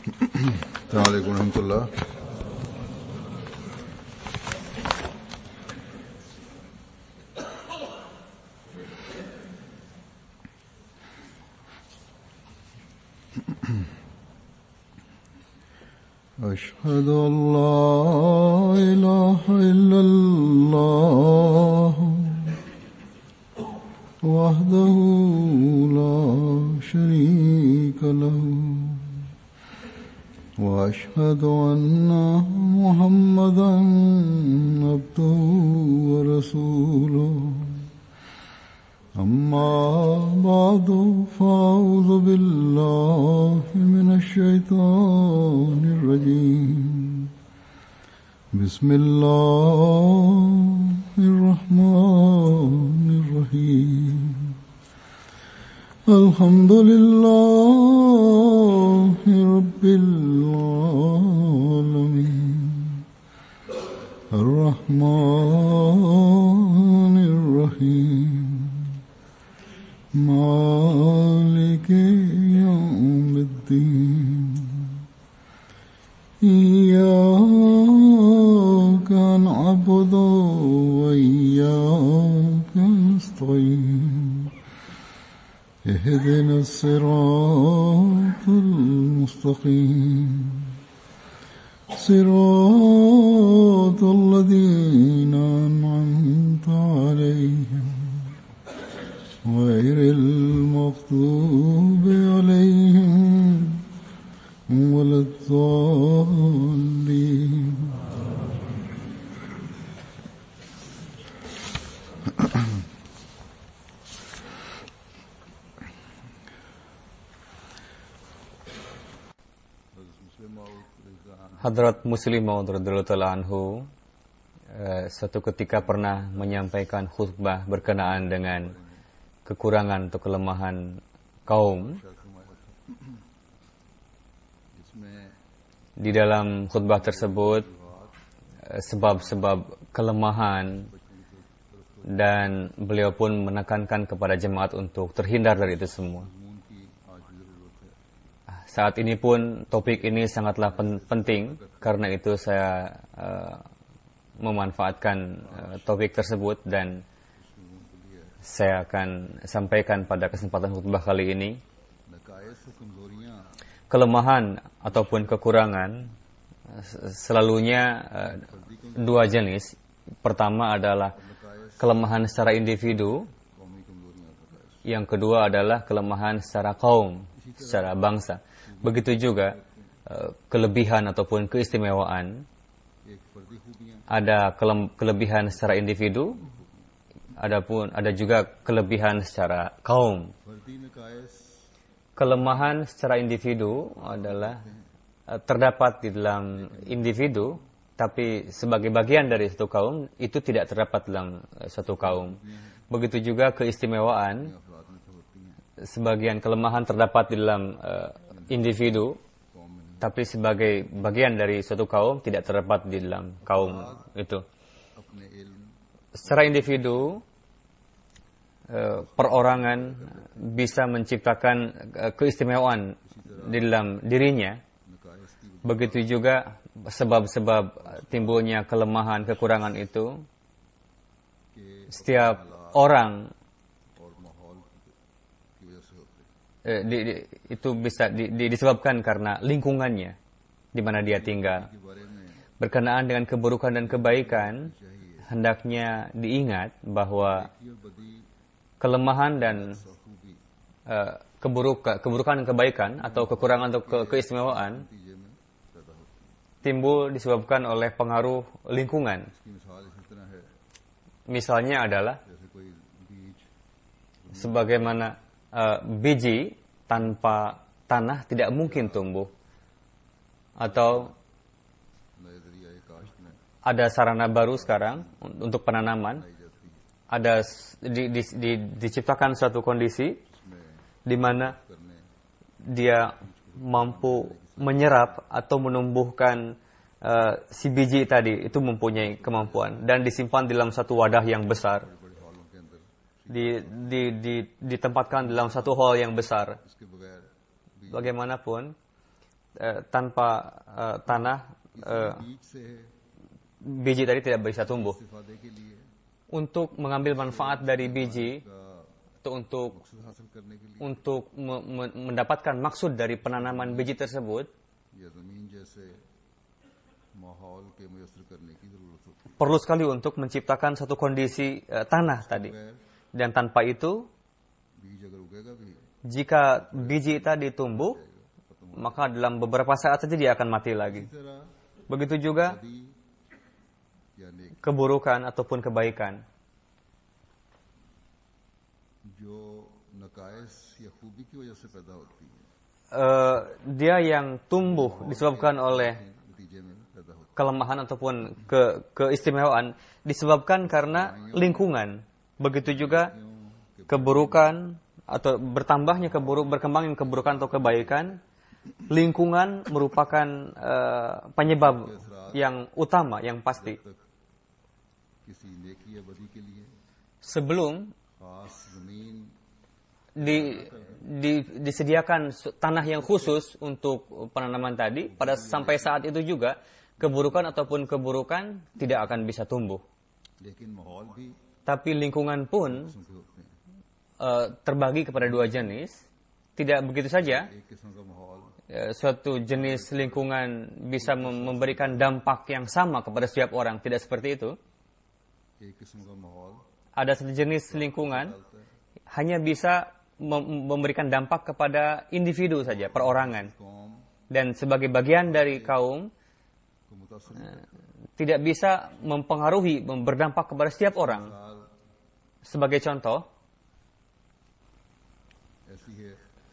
السلام عليكم ورحمة الله. أشهد أن لا إله إلا الله وحده لا شريك له وأشهد أن محمدا عبده ورسوله أما بعد فأعوذ بالله من الشيطان الرجيم بسم الله الرحمن الرحيم الحمد لله رب العالمين الرحمن الرحيم مالك يوم الدين إياك نعبد وإياك نستعين اهدنا الصراط المستقيم صراط الذين أنعمت عليهم غير المغضوب عليهم ولا الضالين. Hadrat Muslim Maud radhiyallahu ta'ala anhu suatu ketika pernah menyampaikan khutbah berkenaan dengan kekurangan atau kelemahan kaum. Di dalam khutbah tersebut sebab-sebab kelemahan, dan beliau pun menekankan kepada jemaat untuk terhindar dari itu semua. Saat ini pun topik ini sangatlah penting, karena itu saya memanfaatkan topik tersebut dan saya akan sampaikan pada kesempatan khutbah kali ini. Kelemahan ataupun kekurangan selalunya dua jenis. Pertama adalah kelemahan secara individu, yang kedua adalah kelemahan secara kaum, secara bangsa. Begitu juga kelebihan ataupun keistimewaan. Ada kelebihan secara individu, ada juga kelebihan secara kaum. Kelemahan secara individu adalah terdapat di dalam individu, tapi sebagai bagian dari satu kaum itu tidak terdapat dalam satu kaum. Begitu juga keistimewaan, sebagian kelemahan terdapat di dalam individu, tapi sebagai bagian dari suatu kaum tidak terdapat di dalam kaum itu. Secara individu, perorangan bisa menciptakan keistimewaan di dalam dirinya. Begitu juga sebab-sebab timbulnya kelemahan, kekurangan itu. Setiap orang itu bisa disebabkan karena lingkungannya di mana dia tinggal. Berkenaan dengan keburukan dan kebaikan, hendaknya diingat bahwa kelemahan dan keburukan dan kebaikan atau kekurangan atau keistimewaan timbul disebabkan oleh pengaruh lingkungan. Misalnya adalah sebagaimana biji tanpa tanah tidak mungkin tumbuh, atau ada sarana baru sekarang untuk penanaman. Ada diciptakan suatu kondisi di mana dia mampu menyerap atau menumbuhkan si biji tadi, itu mempunyai kemampuan dan disimpan dalam satu wadah yang besar. Ditempatkan dalam satu hall yang besar. Bagaimanapun, tanpa tanah बीज से है biji tadi tidak bisa tumbuh. इस्तेफादे के लिए Untuk mengambil manfaat dari biji atau untuk मकसद हासिल करने के लिए mendapatkan maksud dari penanaman biji tersebut, या जमीन जैसे माहौल के मुयस्सर करने की जरूरत होती है। perlu sekali untuk menciptakan satu kondisi tanah tadi. Dan tanpa itu, बीज अगर उगेगा भी jika biji tadi tumbuh, maka dalam beberapa saat saja dia akan mati lagi. इसी तरह Begitu juga नदी या नेक keburukan ataupun kebaikan. जो नकाइस या खूबी की वजह से पैदा होती है, Dia yang tumbuh disebabkan oleh नतीजे में पैदा होती kelemahan ataupun keistimewaan disebabkan karena lingkungan. Begitu juga keburukan atau berkembangnya keburukan atau kebaikan, lingkungan merupakan penyebab yang utama, yang pasti. है। किसी नेकी या बदी के लिए Sebelum खास जमीन disediakan tanah yang khusus untuk penanaman tadi, sampai saat itu juga keburukan ataupun keburukan tidak akan bisa tumbuh. लेकिन माहौल भी Tapi lingkungan pun किस्म के होते हैं। terbagi kepada dua jenis. Tidak begitu saja, एक किस्म का माहौल suatu jenis lingkungan bisa memberikan dampak yang sama kepada setiap orang. Tidak seperti itu. एक किस्म का माहौल Ada satu jenis lingkungan hanya bisa memberikan dampak kepada individu saja, perorangan. कौम Dan sebagai bagian dari kaum, को मुतासर करता tidak bisa mempengaruhi, berdampak kepada setiap orang. है। Sebagai contoh, ऐसी है,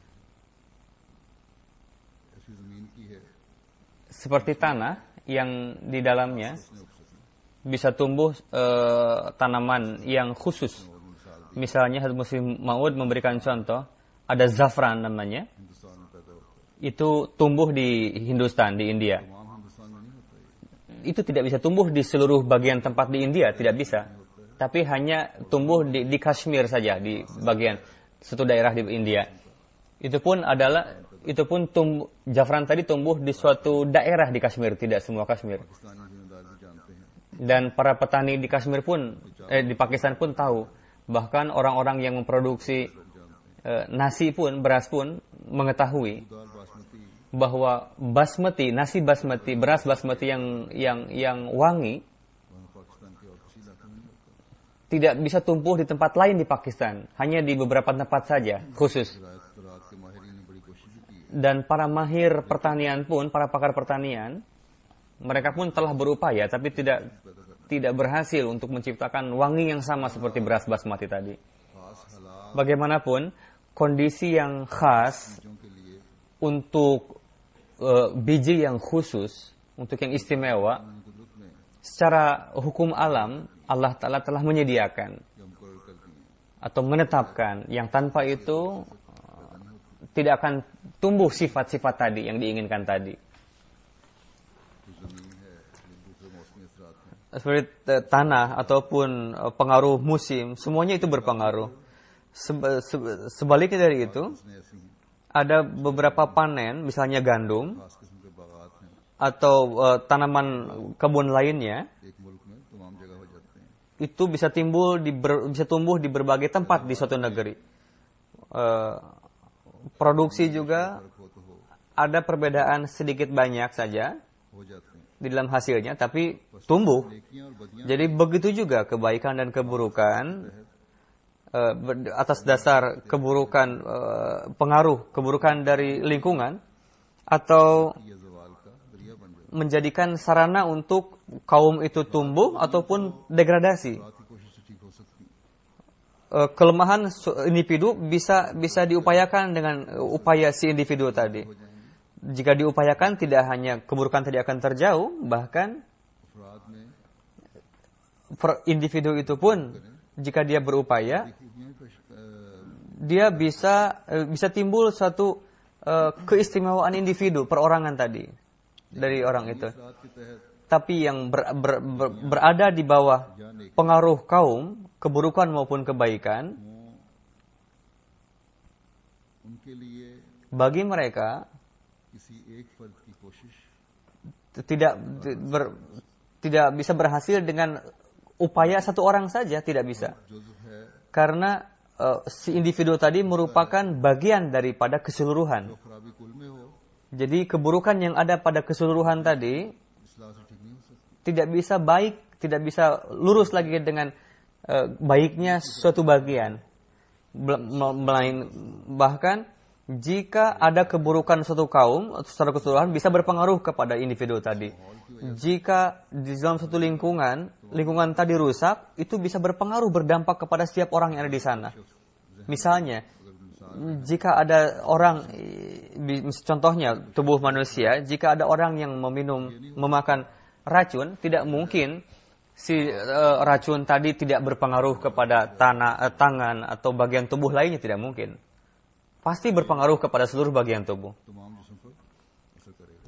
ऐसी जमीन की है seperti tanah yang di dalamnya उसने उपसत bisa tumbuh tanaman yang khusus. और मिसाल Misalnya Hazrat Muslim Maud memberikan contoh, ada zafran namanya, Hindustan में पैदा होता है। itu tumbuh di Hindustan, di India. तमाम हिंदुस्तान में नहीं होता है। Itu tidak bisa tumbuh di seluruh bagian tempat di India, tidak bisa. Tapi hanya tumbuh di Kashmir saja, di bagian satu daerah di India. Itu pun zafran tadi tumbuh di suatu daerah di Kashmir, tidak semua Kashmir. Pakistani जिम्मेदार भी जानते हैं। Dan para petani di Kashmir pun, di Pakistan pun tahu. Bahkan orang-orang yang memproduksi nasi pun, beras pun mengetahui दाल basmati bahwa nasi basmati, beras basmati yang wangi वहाँ पाकिस्तान के और किसी इलाके में नहीं होता। tidak bisa tumbuh di tempat lain di Pakistan, hanya di beberapa tempat saja khusus. ज़राअत के माहिरीन ने बड़ी कोशिश भी की है। Dan para mahir pertanian pun, para pakar pertanian, mereka pun telah berupaya tapi tidak berhasil untuk menciptakan wangi yang sama seperti beras basmati tadi. खास हालात Bagaimanapun, kondisi yang khas बीजों के लिए untuk biji yang khusus, untuk yang istimewa, कुदरत में secara hukum alam, Allah Ta'ala telah menyediakan यह मुकर्रर कर दिए। atau menetapkan yang tanpa itu tidak akan tumbuh sifat-sifat tadi yang diinginkan tadi. जो ज़मीन है जो दूसरे मौसमी असरात हैं, Seperti tanah ataupun pengaruh musim, semuanya itu berpengaruh. Sebaliknya dari itu, उसने ऐसी हैं ada beberapa panen, misalnya gandum खास किस्म के बागात हैं। atau tanaman kebun lainnya, एक मुल्क में तमाम जगह हो जाते हैं। itu bisa tumbuh di berbagai tempat di suatu negeri. Produksi juga फर्क हो तो ada perbedaan sedikit banyak saja हो जाते हैं। di dalam hasilnya, tapi tumbuh. नेकियां और बदियां Jadi begitu juga kebaikan dan keburukan atas dasar pengaruh keburukan dari lingkungan atau या जवाल का जरिया बन जाती menjadikan sarana untuk kaum itu tumbuh ataupun degradasi. है। रात की कोशिश से ठीक हो सकती है। Kelemahan individu bisa diupayakan dengan upaya si individu tadi. Jika diupayakan, tidak hanya keburukan tadi akan terjauh, bahkan अफराद में individu itu pun jika dia berupaya, खूबियां पेश dia bisa timbul suatu keistimewaan individu, perorangan tadi dari orang itu. रात के तहत Tapi yang berada di bawah pengaruh kaum, keburukan maupun kebaikan, उनके लिए bagi mereka किसी एक फर्द की कोशिश tidak bisa berhasil dengan upaya satu orang saja, tidak bisa. जुज़्व है Karena si individu tadi merupakan bagian daripada keseluruhan. जो खराबी कुल में हो Jadi keburukan yang ada pada keseluruhan tadi इस्लाह से ठीक नहीं हो सकती। tidak bisa baik, tidak bisa lurus lagi dengan baiknya suatu bagian. Bahkan jika ada keburukan suatu kaum secara keseluruhan bisa berpengaruh kepada individu tadi. Jika di dalam suatu lingkungan tadi rusak, itu bisa berpengaruh, berdampak kepada setiap orang yang ada di sana. Misalnya, jika ada orang, contohnya tubuh manusia, jika ada orang yang memakan racun, tidak mungkin si racun tadi tidak berpengaruh kepada tangan atau bagian tubuh lainnya, tidak mungkin. Pasti berpengaruh kepada seluruh bagian tubuh. तमाम जिस्म पर असर करेगा।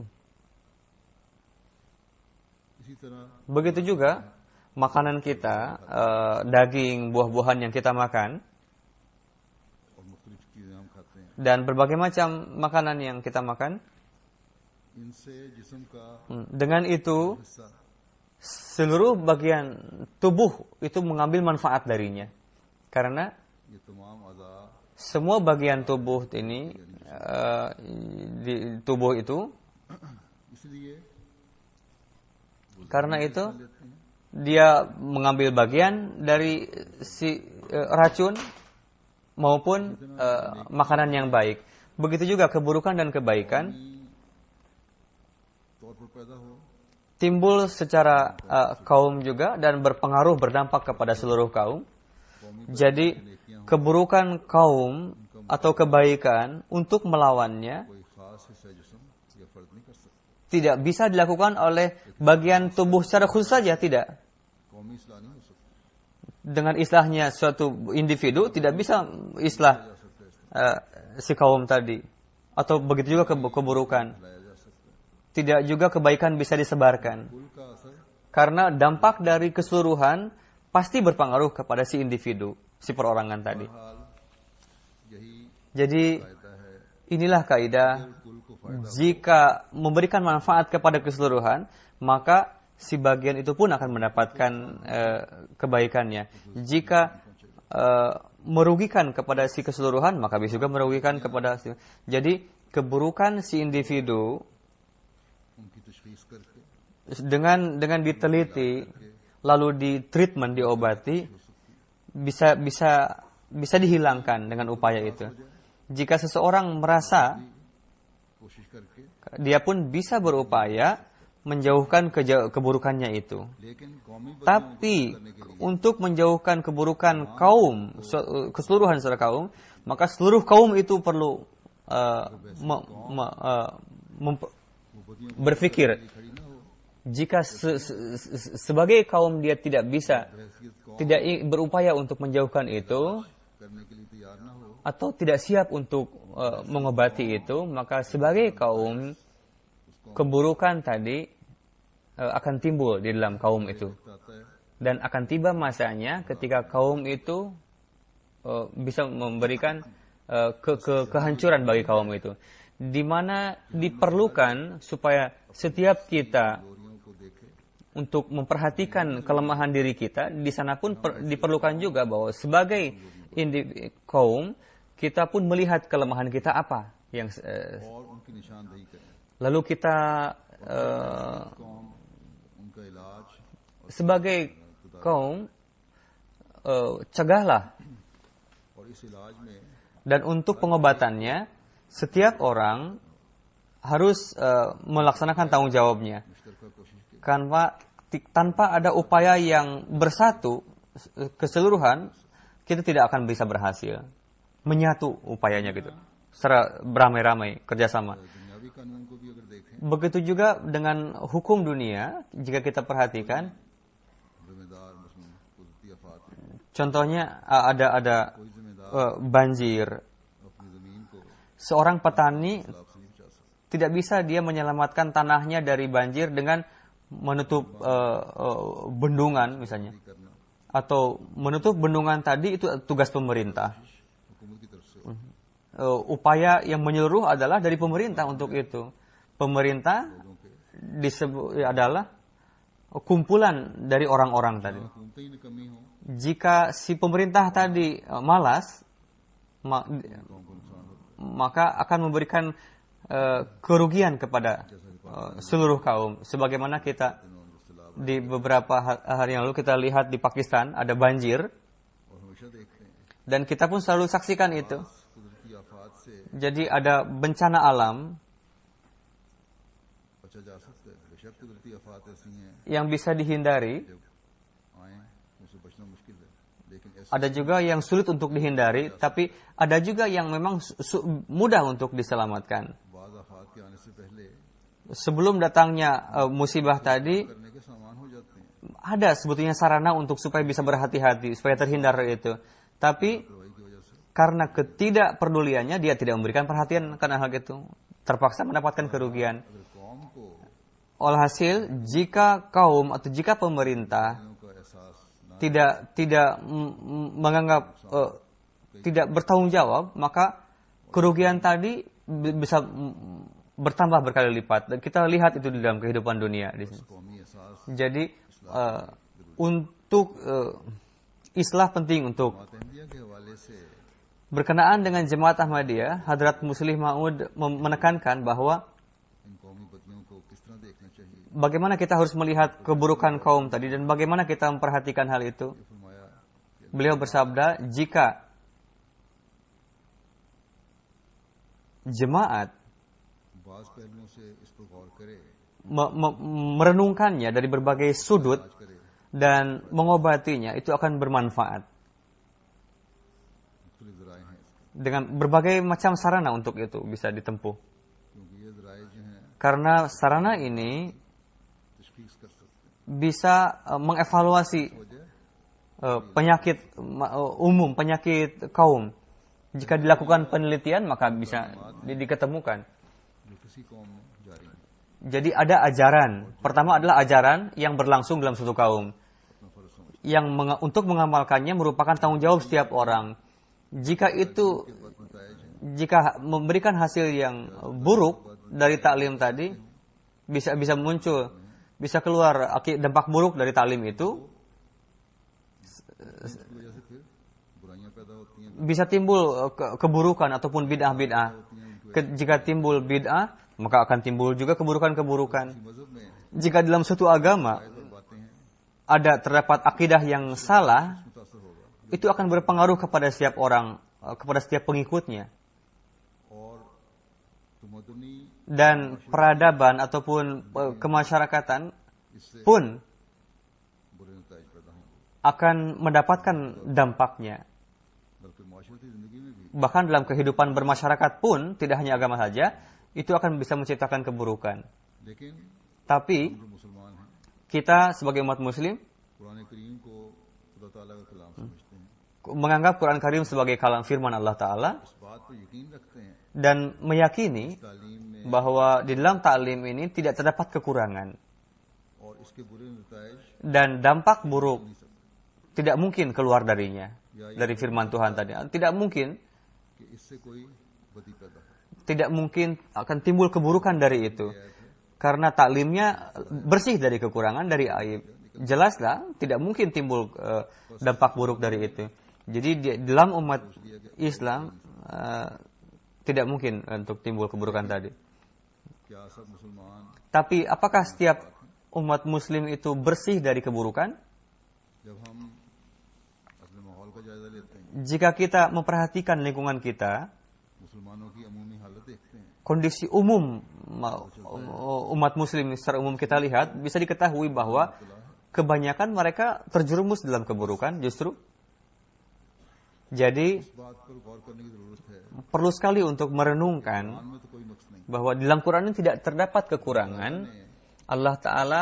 इसी तरह Begitu juga makanan kita, daging, buah-buahan yang kita makan, और मुख्तलिफ चीज़ें हम खाते हैं, dan berbagai macam makanan yang kita makan, इनसे जिस्म का dengan itu हिस्सा seluruh bagian tubuh itu mengambil manfaat darinya. Karena ये तमाम अज़ा semua bagian tubuh ini, di tubuh itu, इसलिए karena itu लेते हैं dia mengambil bagian dari si racun maupun makanan yang baik. Begitu juga keburukan dan kebaikan तौर पर पैदा हो timbul secara kaum juga dan berpengaruh, berdampak kepada seluruh kaum. Jadi keburukan kaum atau kebaikan untuk melawannya कोई खास हिस्सा जिस्म या फर्द नहीं कर सकता। tidak bisa dilakukan oleh bagian tubuh secara khusus saja, tidak. कौमी इस्लाह नहीं हो सकती। Dengan islahnya suatu individu tidak bisa islah si kaum tadi. Atau begitu juga keburukan. लाया जा सकता है। Tidak juga kebaikan bisa disebarkan. कुल का असर Karena dampak dari keseluruhan pasti berpengaruh kepada si individu, si perorangan tadi. हाल यही Jadi कायदा है। inilah kaidah, कुल को फायदा jika memberikan manfaat kepada keseluruhan, maka si bagian itu pun akan mendapatkan kebaikannya. Jika merugikan kepada si keseluruhan, maka bisa juga merugikan kepada si. Jadi keburukan si individu उनकी तशखीस करके dengan diteliti, lalu di treatment, diobati, bisa dihilangkan dengan upaya itu. Jika seseorang merasa, कोशिश करके dia pun bisa berupaya menjauhkan keburukannya itu. लेकिन कौमी Tapi untuk menjauhkan keburukan kaum, keseluruhan secara kaum, maka seluruh kaum itu perlu berpikir. खड़ी ना हो Jika sebagai kaum dia tidak bisa, हैसियत कौम tidak berupaya untuk menjauhkan itu, करने के लिए तैयार ना हो atau tidak siap untuk mengobati itu, maka sebagai kaum keburukan tadi akan timbul di dalam kaum itu. आता है Dan akan tiba masanya ketika kaum itu bisa memberikan kehancuran bagi kaum itu. Di mana diperlukan supaya setiap kita चोरियों को देखे untuk memperhatikan kelemahan diri kita, di sana pun diperlukan juga bahwa sebagai kaum, kita pun melihat kelemahan kita apa yang और उनकी निशानदेही करें। lalu kita कौम उनका इलाज sebagai kaum cegahlah, और इस इलाज में dan untuk pengobatannya setiap orang harus melaksanakan tanggung jawabnya. मुश्तरका कोशिश की Karena tanpa ada upaya yang bersatu keseluruhan, kita tidak akan bisa berhasil menyatu upayanya gitu, secara beramai-ramai kerjasama. दुनियावी कानून को भी अगर देखें Begitu juga dengan hukum dunia, jika kita perhatikan, जिम्मेदार मसलन कुदरती आफात में contohnya ada कोई जिम्मेदार banjir, अपनी जमीन को seorang petani तालाब से नहीं बचा सकता। tidak bisa dia menyelamatkan tanahnya dari banjir dengan menutup bendungan misalnya, करना atau menutup bendungan tadi itu tugas pemerintah. हुकूमत की तरफ से हो। upaya yang menyeluruh adalah dari pemerintah untuk itu. Pemerintah disebut adalah kumpulan dari orang-orang tadi. Jika si pemerintah tadi malas, maka akan memberikan kerugian kepada seluruh kaum. Sebagaimana kita di beberapa hari yang lalu kita lihat di Pakistan ada banjir, dan kita pun selalu saksikan itu. Jadi ada bencana alam yang bisa dihindari, ada juga yang sulit untuk dihindari, tapi ada juga yang memang mudah untuk diselamatkan. Sebelum datangnya musibah tadi, ada sebetulnya sarana untuk supaya bisa berhati-hati, supaya terhindar itu. Tapi karena ketidakpeduliannya, dia tidak memberikan perhatian karena hal itu, terpaksa mendapatkan kerugian. Alhasil, jika kaum atau jika pemerintah tidak menganggap tidak bertanggung jawab, maka kerugian tadi bisa bertambah berkali lipat. Dan kita lihat itu di dalam kehidupan dunia di sini. Jadi untuk islah penting untuk berkenaan dengan Jemaat Ahmadiyah. Hadrat Muslih Maud menekankan bahwa bagaimana kita harus melihat keburukan kaum tadi dan bagaimana kita memperhatikan hal itu. Beliau bersabda, jika jemaat merenungkannya dari berbagai sudut dan mengobatinya, itu akan bermanfaat. Dengan berbagai macam sarana untuk itu bisa ditempuh. Karena sarana ini bisa mengevaluasi penyakit umum, penyakit kaum. Jika dilakukan penelitian, maka bisa diketemukan. Jadi ada ajaran. Pertama adalah ajaran yang berlangsung dalam suatu kaum. Yang untuk mengamalkannya merupakan tanggung jawab setiap orang. Jika memberikan hasil yang buruk dari taklim tadi, bisa muncul, bisa keluar dampak buruk dari taklim itu, bisa timbul keburukan ataupun bid'ah-bid'ah. Jika timbul bid'ah, maka akan timbul juga keburukan-keburukan. Jika dalam suatu agama terdapat akidah yang salah, itu akan berpengaruh kepada setiap orang, kepada setiap pengikutnya. Dan peradaban ataupun kemasyarakatan pun akan mendapatkan dampaknya. Bahkan dalam kehidupan bermasyarakat pun, tidak hanya agama saja, itu akan bisa menciptakan keburukan. Tapi kita sebagai umat muslim menganggap Quran Karim sebagai kalam firman Allah Ta'ala dan meyakini bahwa di dalam taklim ini tidak terdapat kekurangan dan dampak buruk tidak mungkin keluar darinya, dari firman Tuhan tadi. Tidak mungkin akan timbul keburukan dari itu, karena taklimnya bersih dari kekurangan, dari aib. Jelaslah tidak mungkin timbul dampak buruk dari itu. Jadi di dalam umat Islam tidak mungkin untuk timbul keburukan tadi. Tapi apakah setiap umat muslim itu bersih dari keburukan? Jika kita memperhatikan lingkungan kita, kondisi umum umat muslim secara umum kita lihat, bisa diketahui bahwa kebanyakan mereka terjerumus dalam keburukan justru. Jadi perlu sekali untuk merenungkan bahwa di dalam Quran ini tidak terdapat kekurangan. Allah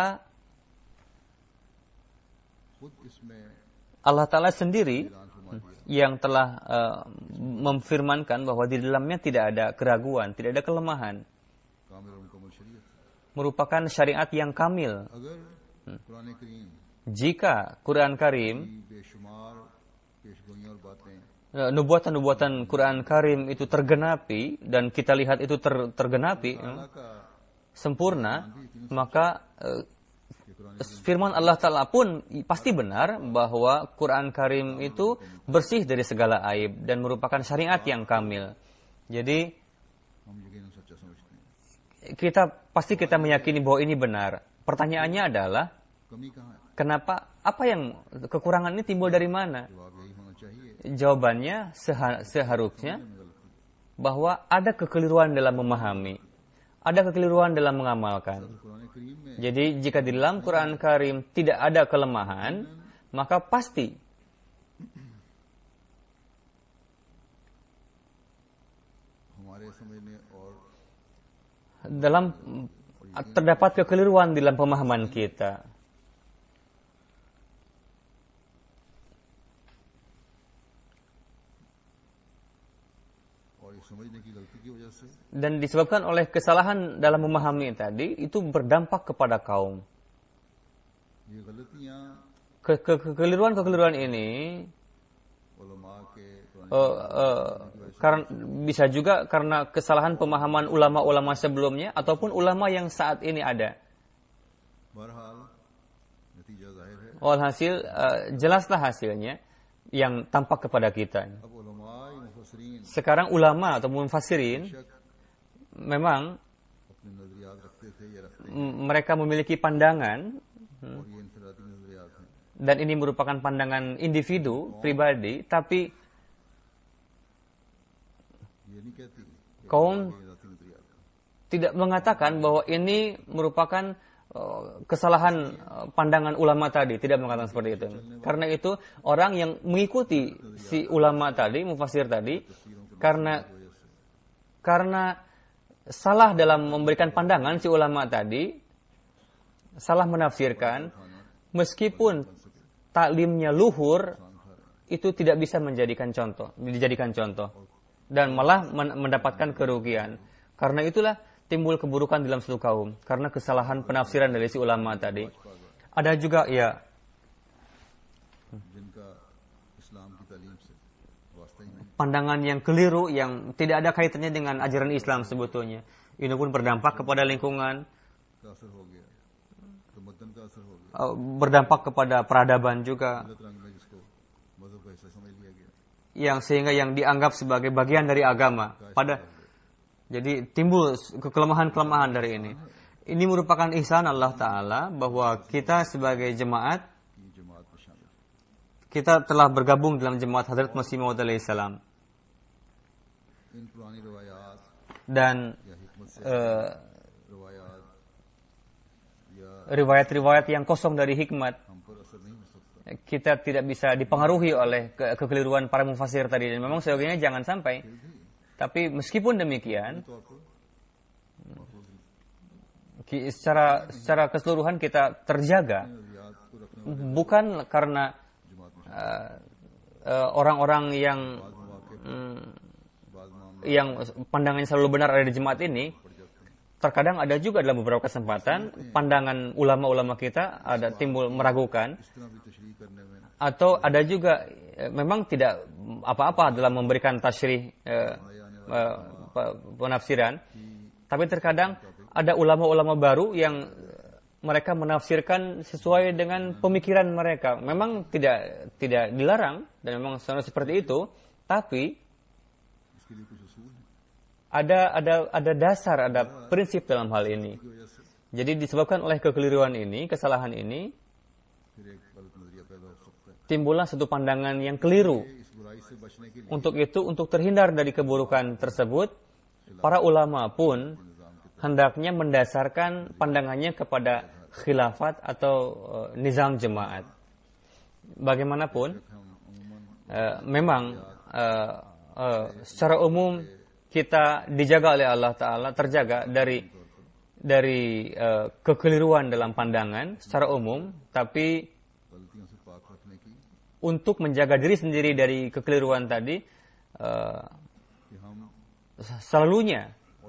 Ta'ala sendiri yang telah memfirmankan bahwa di dalamnya tidak ada keraguan, tidak ada kelemahan. Merupakan syariat yang kamil. Jika Quran Karim nubuatan-nubuatan Quran Karim itu tergenapi dan kita lihat itu tergenapi sempurna, maka firman Allah Ta'ala pun pasti benar bahwa Quran Karim itu bersih dari segala aib dan merupakan syariat yang kamil. Jadi kita meyakini bahwa ini benar. Pertanyaannya adalah kenapa, apa yang kekurangan ini timbul dari mana? Jawabannya seharusnya bahwa ada kekeliruan dalam memahami, ada kekeliruan dalam mengamalkan. Jadi jika di dalam Quran Karim tidak ada kelemahan, maka pasti terdapat kekeliruan dalam pemahaman kita. Dan disebabkan oleh kesalahan dalam memahami tadi, itu berdampak kepada kaum. Kekeliruan ini karena bisa juga karena kesalahan pemahaman ulama-ulama sebelumnya ataupun ulama yang saat ini ada. Walhasil jelaslah hasilnya yang tampak kepada kita. Sekarang ulama atau mufassirin memang mereka memiliki pandangan dan ini merupakan pandangan individu pribadi, tapi kaum tidak mengatakan bahwa ini merupakan kesalahan pandangan ulama tadi, tidak mengatakan seperti itu. Karena itu orang yang mengikuti si ulama tadi, mufassir tadi, karena salah dalam memberikan pandangan si ulama tadi, salah menafsirkan, meskipun taklimnya luhur, itu tidak bisa dijadikan contoh dan malah mendapatkan kerugian. Karena itulah timbul keburukan dalam suatu kaum karena kesalahan penafsiran dari si ulama tadi. Ada juga pandangan yang keliru yang tidak ada kaitannya dengan ajaran Islam sebetulnya. Ini pun berdampak kepada lingkungan, berdampak kepada peradaban juga, sehingga yang dianggap sebagai bagian dari agama. Jadi timbul kelemahan-kelemahan dari ini. Ini merupakan ihsan Allah Ta'ala bahwa kita sebagai jemaat, kita telah bergabung dalam jemaat Hadrat Masih Maud alaihissalam. Dan riwayat-riwayat yang kosong dari hikmat, kita tidak bisa dipengaruhi oleh kekeliruan para mufassir tadi. Dan memang seyogianya jangan sampai. Tapi meskipun demikian, secara keseluruhan kita terjaga, bukan karena orang-orang yang pandangannya selalu benar ada di jemaat ini. Terkadang ada juga dalam beberapa kesempatan pandangan ulama-ulama kita ada timbul meragukan, atau ada juga memang tidak apa-apa dalam memberikan tasyrih penafsiran, tapi terkadang ada ulama-ulama baru yang mereka menafsirkan sesuai dengan pemikiran mereka. Memang tidak dilarang dan memang seperti itu, tapi ada dasar, ada prinsip dalam hal ini. Jadi disebabkan oleh kekeliruan ini, kesalahan ini, timbullah satu pandangan yang keliru. Untuk itu, untuk terhindar dari keburukan tersebut, para ulama pun hendaknya mendasarkan pandangannya kepada khilafat atau nizam jemaat. Bagaimanapun, memang secara umum kita dijaga oleh Allah Ta'ala, terjaga dari kekeliruan dalam pandangan secara umum, tapi untuk menjaga diri sendiri dari kekeliruan tadi, selalunya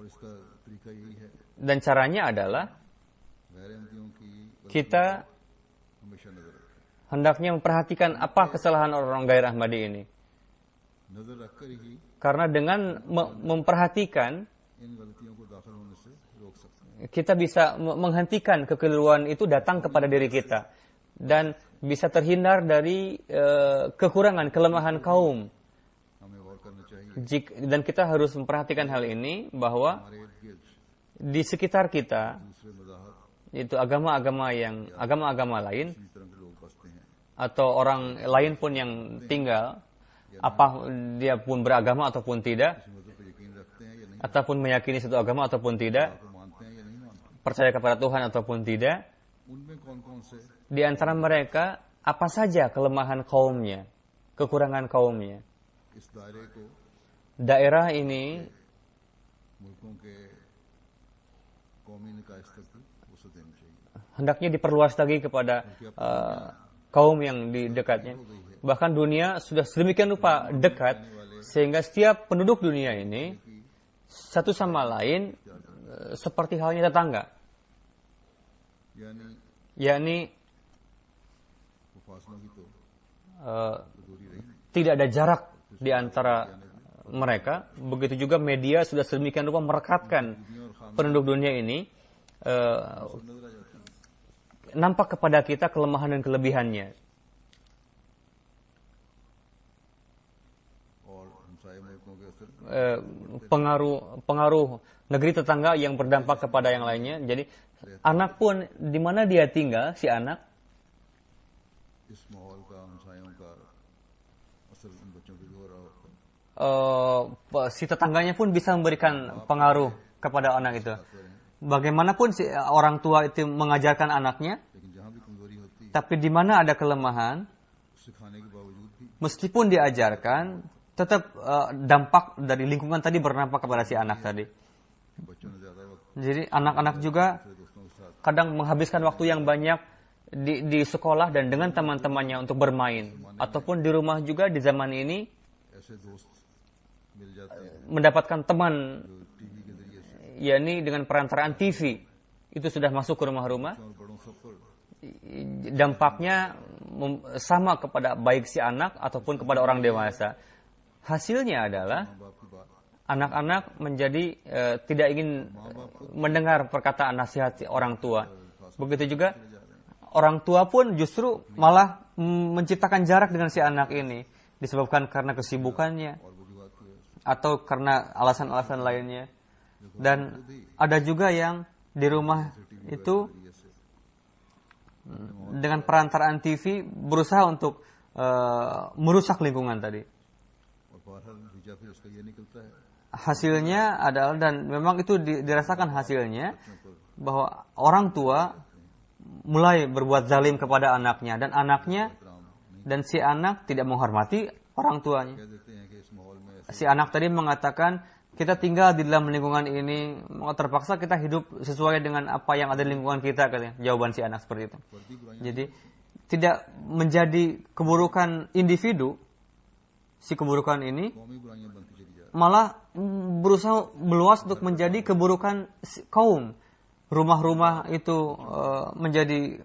dan caranya adalah kita hendaknya memperhatikan apa kesalahan orang-orang gairah Ahmadi ini. नजर रखकर ही Karena dengan memperhatikan, इन गलतियों को दाखिल होने से रोक सकते हैं। kita bisa menghentikan kekeliruan itu datang kepada diri kita dan bisa terhindar dari kekurangan, kelemahan kaum. हमें गौर करना चाहिए Dan kita harus memperhatikan hal ini bahwa हमारे इर्द गिर्द di sekitar kita दूसरे मज़ाहब itu agama-agama lain इसी तरह के लोग बसते हैं। atau orang lain pun yang tinggal, apa dia pun beragama ataupun tidak, इस मज़हब पर यकीन रखते हैं या नहीं, ataupun meyakini suatu agama ataupun tidak, आपको मानते हैं या नहीं मानते, percaya kepada Tuhan ataupun tidak, उनमें कौन कौन से di antara mereka apa saja kelemahan kaumnya, kekurangan kaumnya. इस दायरे को Daerah ini मुल्कों के कौमी निकाय तक भी वसअत देनी चाहिए। hendaknya diperluas lagi kepada kaum yang di dekatnya. Bahkan dunia sudah sedemikian rupa dekat sehingga setiap penduduk dunia ini satu sama lain seperti halnya tetangga. यानी Yakni वो फासलों की तो दूरी रही नहीं। tidak ada jarak di antara mereka. Begitu juga media sudah sedemikian rupa merekatkan penduduk dunia ini, नजर आ जाती है nampak kepada kita kelemahan dan kelebihannya. और हमसाए मुल्कों के असर Pengaruh negeri tetangga yang berdampak kepada yang lainnya. Jadi anak pun di mana dia tinggal, si anak इस माहौल का हमसायों का असर उन बच्चों पे भी हो रहा होता है। si tetangganya pun bisa memberikan pengaruh kepada anak itu. Bagaimanapun si orang tua itu mengajarkan anaknya, लेकिन जहाँ भी कमजोरी होती है tapi di mana ada kelemahan, सिखाने के बावजूद भी meskipun diajarkan, tetap dampak dari lingkungan tadi berdampak kepada si anak tadi. बच्चों ने ज्यादा वक्त Jadi anak-anak juga अपने दोस्तों के साथ kadang menghabiskan waktu yang banyak di sekolah dan dengan teman-temannya untuk bermain, ataupun di rumah juga di zaman ini ऐसे दोस्त मिल जाते हैं mendapatkan teman, जो टीवी के जरिए से yakni dengan perantaraan TV. Itu sudah masuk ke rumah-rumah. और बड़ों सब पर Dampaknya sama kepada baik si anak ataupun kepada orang dewasa. Hasilnya adalah माँ बाप की बात anak-anak menjadi tidak ingin mendengar perkataan nasihat si orang tua. Begitu juga orang tua pun justru malah menciptakan jarak dengan si anak ini disebabkan karena kesibukannya और वजूहत की वजह से atau karena alasan-alasan lainnya. Dan ada juga yang di rumah itu जरिए से dengan perantaraan TV berusaha untuk merusak lingkungan tadi. और बहरहाल नतीजा फिर उसका ये निकलता है Hasilnya adalah, dan memang itu dirasakan hasilnya, bahwa orang tua mulai berbuat zalim kepada anaknya, dan anaknya dan si anak tidak menghormati orang tuanya. कह देते हैं कि इस माहौल में ऐसे Si anak tadi mengatakan, kita tinggal di dalam lingkungan ini, terpaksa kita hidup sesuai dengan apa yang ada di lingkungan kita, katanya. Jawaban si anak seperti itu. फर्दी बुराइयां Jadi tidak menjadi keburukan individu, si keburukan ini कौमी बुराइयां बनती चली जा रही malah berusaha meluas untuk menjadi keburukan kaum. Rumah-rumah itu menjadi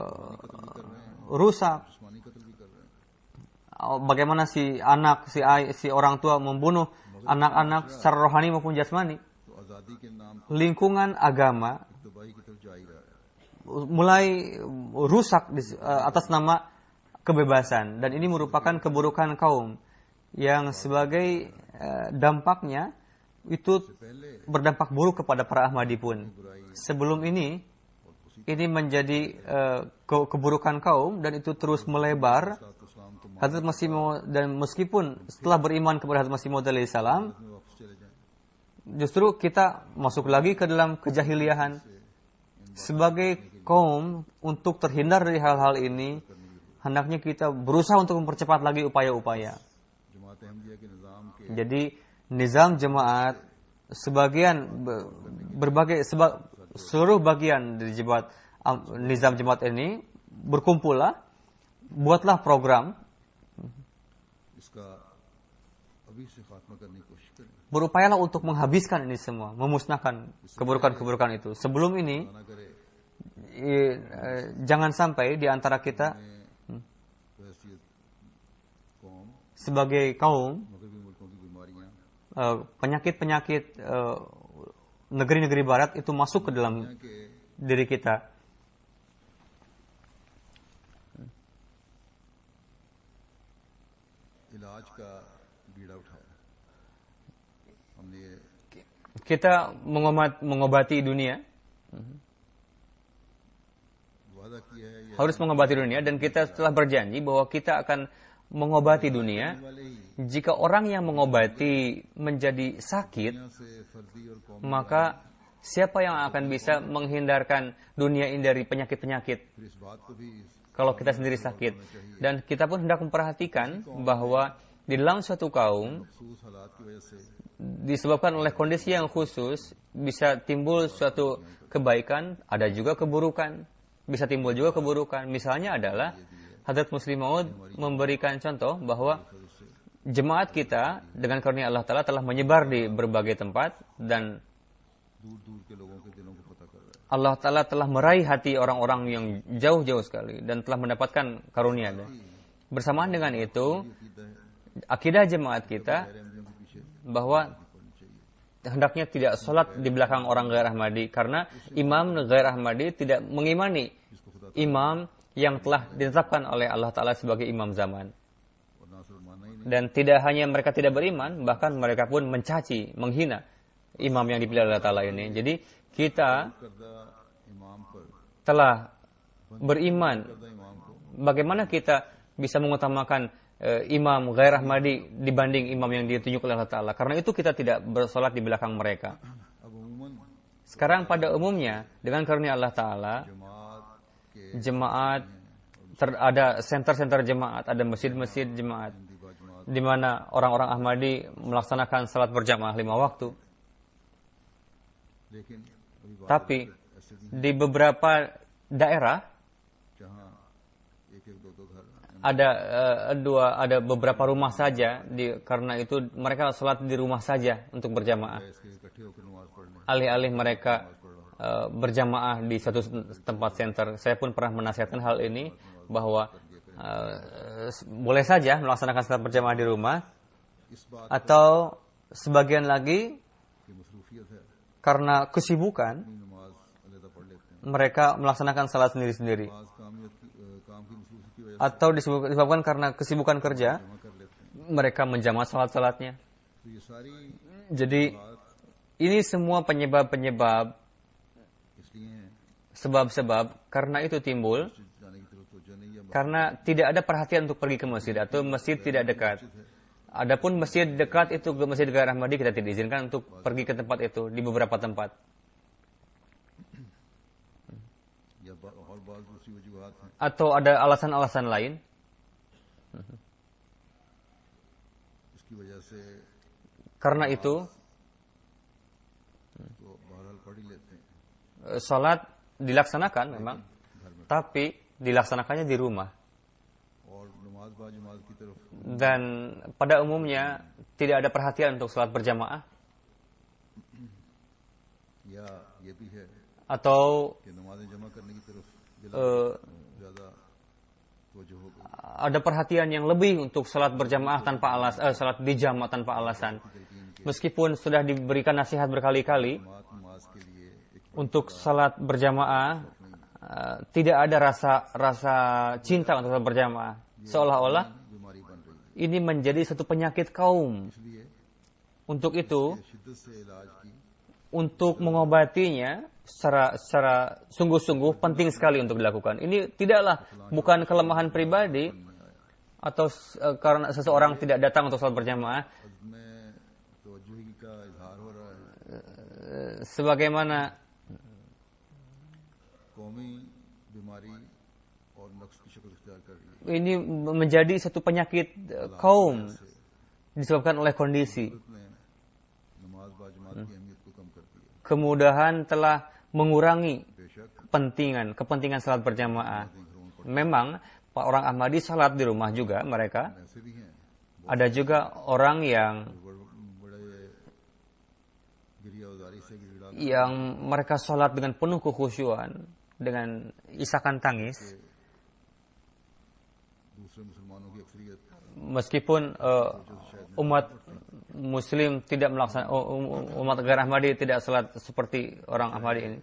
rusak. जिस्मानी कत्ल भी कर रहे हैं Bagaimana si anak, si orang tua membunuh anak-anak secara rohani maupun jasmani. तो आज़ादी के नाम पर Lingkungan agama तबाही की तरफ जा ही रहा है mulai rusak atas nama kebebasan, dan ini merupakan keburukan kaum yang sebagai dampaknya itu berdampak buruk kepada para Ahmadi pun. Sebelum ini menjadi keburukan kaum, dan itu terus melebar. Hazrat Masih Maud, dan meskipun setelah beriman kepada Hazrat Masih Maud alaihi salam, में वापस चले जाएं justru kita masuk lagi ke dalam kejahiliahan. Sebagai kaum, untuk terhindar dari hal-hal ini, hendaknya kita berusaha untuk mempercepat lagi upaya-upaya. जमात अहमदिया के निज़ाम के Jadi nizam jemaat, seluruh bagian dari nizam jemaat ini berkumpullah, buatlah program, इसका अभी से खात्मा करने की कोशिश करें berupayalah untuk menghabiskan ini semua, memusnahkan keburukan-keburukan itu. Sebelum ini, ना करे jangan sampai di antara kita हैसियत कौम sebagai kaum मगरबी penyakit-penyakit negeri-negeri barat itu masuk ke dalam diri kita. Kita mengobati dunia, harus mengobati dunia, dan kita telah berjanji bahwa kita akan mengobati dunia. Jika orang yang mengobati menjadi sakit, maka siapa yang akan bisa menghindarkan dunia ini dari penyakit-penyakit kalau kita sendiri sakit? Dan kita pun hendak memperhatikan bahwa di dalam suatu kaum, disebabkan oleh kondisi yang khusus, bisa timbul suatu kebaikan, ada juga keburukan. Bisa timbul juga keburukan. Misalnya adalah, Hadrat Muslim Maud memberikan contoh bahwa jemaat kita dengan karunia Allah Ta'ala telah menyebar di berbagai tempat, dan Allah Ta'ala telah meraih hati orang-orang yang jauh-jauh sekali, dan telah mendapatkan karunia. Bersamaan dengan itu, akidah jemaat kita bahwa hendaknya tidak sholat di belakang orang Ghair Ahmadi, karena imam Ghair Ahmadi tidak mengimani imam yang telah ditetapkan oleh Allah Ta'ala sebagai imam zaman. Dan tidak hanya mereka tidak beriman, bahkan mereka pun mencaci, menghina imam yang dipilih Allah Ta'ala ini. Jadi kita telah beriman. Bagaimana kita bisa mengutamakan imam Ghair Ahmadi dibanding imam yang ditunjuk oleh Allah Ta'ala? Karena itu kita tidak bersolat di belakang mereka. Sekarang pada umumnya, dengan karunia Allah Ta'ala, jemaat, ada center-center jemaat, ada masjid-masjid jemaat, di mana orang-orang Ahmadi melaksanakan salat berjamaah 5 waktu. Tapi di beberapa daerah ada beberapa rumah saja, karena itu mereka sholat di rumah saja untuk berjamaah. Alih-alih mereka berjamaah di satu tempat center. Saya pun pernah menasihatkan hal ini, bahwa boleh saja melaksanakan sholat berjamaah di rumah, atau sebagian lagi karena kesibukan mereka melaksanakan salat sendiri-sendiri, atau disebabkan karena kesibukan kerja mereka menjamak salat-salatnya. Jadi ini semua penyebab-penyebab, sebab-sebab karena itu timbul karena tidak ada perhatian untuk pergi ke masjid, atau masjid tidak dekat. Adapun masjid dekat itu, ke Masjid Ghair Ahmadi, kita tidak diizinkan untuk pergi ke tempat itu di beberapa tempat. Atau ada alasan-alasan lain. Karena itu, salat dilaksanakan memang, tapi dilaksanakannya di rumah. Dan pada umumnya tidak ada perhatian untuk salat berjamaah. Atau ada perhatian yang lebih untuk salat berjamaah tanpa alasan, salat di jamaah tanpa alasan. Meskipun sudah diberikan nasihat berkali-kali untuk salat berjamaah, tidak ada rasa cinta untuk salat berjamaah. Seolah-olah ini menjadi satu penyakit kaum. Untuk itu, untuk mengobatinya secara sungguh-sungguh penting sekali untuk dilakukan. Ini bukan kelemahan pribadi atau karena seseorang tidak datang untuk salat berjamaah. Sebagaimana ini menjadi satu penyakit kaum disebabkan oleh kondisi. Kemudahan telah mengurangi kepentingan salat berjamaah. Memang orang Ahmadi salat di rumah juga mereka. Ada juga orang yang mereka salat dengan penuh kekhusyuan, dengan isakan tangis. Meskipun umat Muslim tidak melaksanakan, umat Ghair Ahmadi tidak salat seperti orang Ahmadi ini.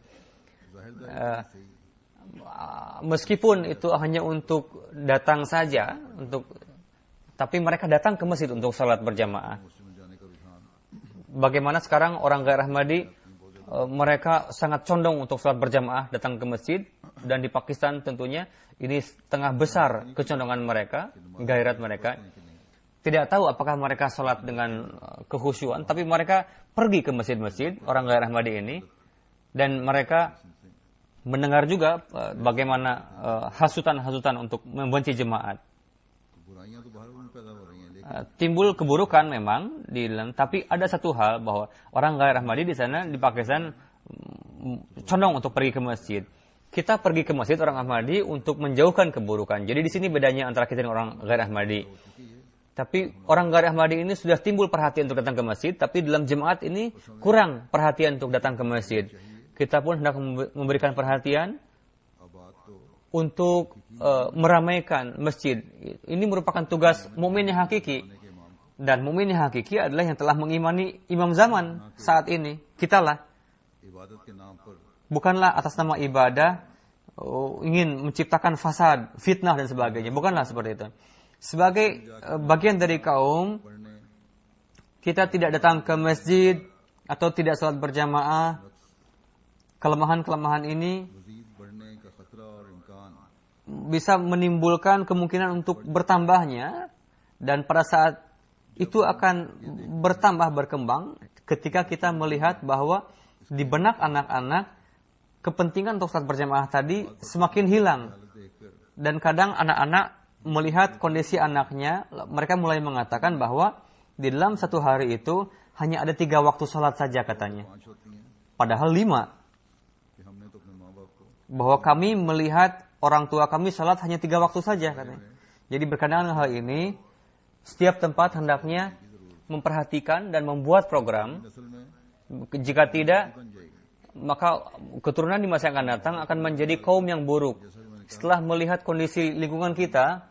Meskipun itu hanya untuk datang saja, tapi mereka datang ke masjid untuk salat berjamaah. Bagaimana sekarang orang Ghair Ahmadi, mereka sangat condong untuk salat berjamaah, datang ke masjid, dan di Pakistan tentunya ini setengah besar kecondongan mereka, gairat mereka. Tidak tahu apakah mereka salat dengan kehusyuan, tapi mereka pergi ke masjid-masjid orang Ghair Ahmadi ini, dan mereka mendengar juga bagaimana hasutan-hasutan untuk membenci jemaat. Timbul keburukan memang di dalam, tapi ada satu hal bahwa orang Ghair Ahmadi di sana di Pakistan condong untuk pergi ke masjid. Kita pergi ke masjid orang Ahmadi untuk menjauhkan keburukan. Jadi di sini bedanya antara kita dan orang Ghair Ahmadi. Tapi orang Ghair Ahmadi ini sudah timbul perhatian untuk datang ke masjid, tapi dalam jemaat ini kurang perhatian untuk datang ke masjid. Kita pun hendak memberikan perhatian untuk meramaikan masjid. Ini merupakan tugas mukmin yang hakiki. Dan mukmin yang hakiki adalah yang telah mengimani imam zaman saat ini. Kitalah. Bukanlah atas nama ibadah ingin menciptakan fasad, fitnah dan sebagainya. Bukanlah seperti itu. Sebagai bagian dari kaum, kita tidak datang ke masjid atau tidak salat berjamaah. Kelemahan-kelemahan ini bisa menimbulkan kemungkinan untuk bertambahnya, dan pada saat itu akan bertambah berkembang ketika kita melihat bahwa di benak anak-anak kepentingan untuk salat berjamaah tadi semakin hilang, dan kadang anak-anak melihat kondisi anaknya, mereka mulai mengatakan bahwa di dalam satu hari itu hanya ada 3 waktu salat saja katanya, padahal 5. Bahwa kami melihat orang tua kami salat hanya 3 waktu saja katanya. Jadi berkenaan dengan hal ini, setiap tempat hendaknya memperhatikan dan membuat program. Jika tidak, maka keturunan di masa yang akan datang akan menjadi kaum yang buruk. Setelah melihat kondisi lingkungan kita,